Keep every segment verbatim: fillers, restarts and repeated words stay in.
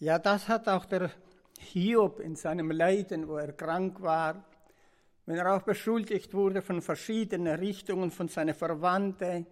Ja, das hat auch der Hiob in seinem Leiden, wo er krank war, wenn er auch beschuldigt wurde von verschiedenen Richtungen, von seinen Verwandten.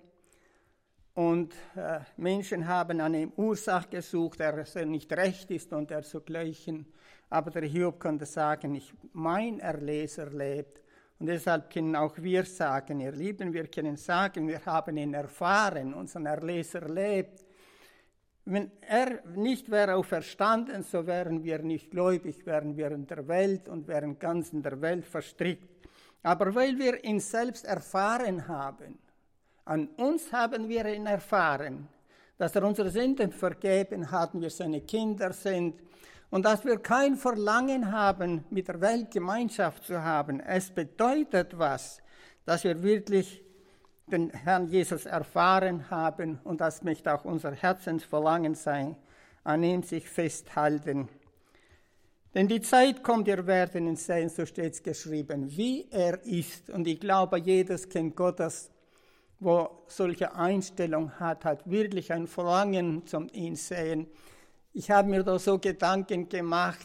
Und äh, Menschen haben an ihm Ursache gesucht, dass er nicht recht ist und er zugleichen. Aber der Hiob konnte sagen, ich, mein Erlöser lebt. Und deshalb können auch wir sagen, ihr Lieben, wir können sagen, wir haben ihn erfahren, unser Erlöser lebt. Wenn er nicht wäre auferstanden, so wären wir nicht gläubig, wären wir in der Welt und wären ganz in der Welt verstrickt. Aber weil wir ihn selbst erfahren haben, an uns haben wir ihn erfahren, dass er unsere Sünden vergeben hat, wir seine Kinder sind und dass wir kein Verlangen haben, mit der Welt Gemeinschaft zu haben. Es bedeutet was, dass wir wirklich den Herrn Jesus erfahren haben und das möchte auch unser Herzensverlangen sein, an ihm sich festhalten. Denn die Zeit kommt, ihr werdet ihn sehen, so steht es geschrieben, wie er ist. Und ich glaube, jedes Kind Gottes, wo solche Einstellung hat, hat wirklich ein Verlangen zum ihn sehen. Ich habe mir da so Gedanken gemacht,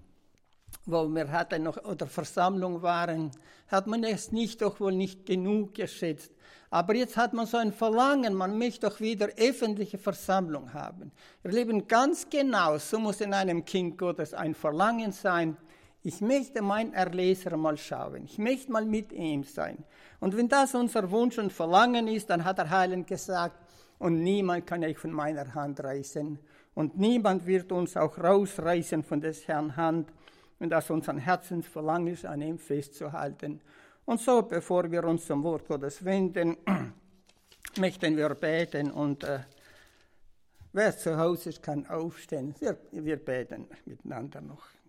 wo wir hatten noch oder Versammlung waren, hat man es nicht doch wohl nicht genug geschätzt. Aber jetzt hat man so ein Verlangen, man möchte doch wieder öffentliche Versammlung haben. Wir leben ganz genau, so muss in einem Kind Gottes ein Verlangen sein. Ich möchte meinen Erlöser mal schauen, ich möchte mal mit ihm sein. Und wenn das unser Wunsch und Verlangen ist, dann hat der Heiland gesagt, und niemand kann euch von meiner Hand reißen. Und niemand wird uns auch rausreißen von des Herrn Hand. Und das unser Herzensverlangen ist, an ihm festzuhalten. Und so, bevor wir uns zum Wort Gottes wenden, möchten wir beten. Und äh, wer zu Hause ist, kann aufstehen. Wir, wir beten miteinander noch.